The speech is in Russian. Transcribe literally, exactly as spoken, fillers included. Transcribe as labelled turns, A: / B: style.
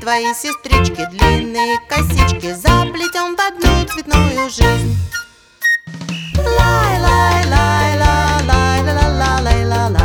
A: твои сестрички, длинные косички заплетем в одну цветную жизнь. Лай, лай, лай, ла, лай, ла, ла, ла, лай, ла,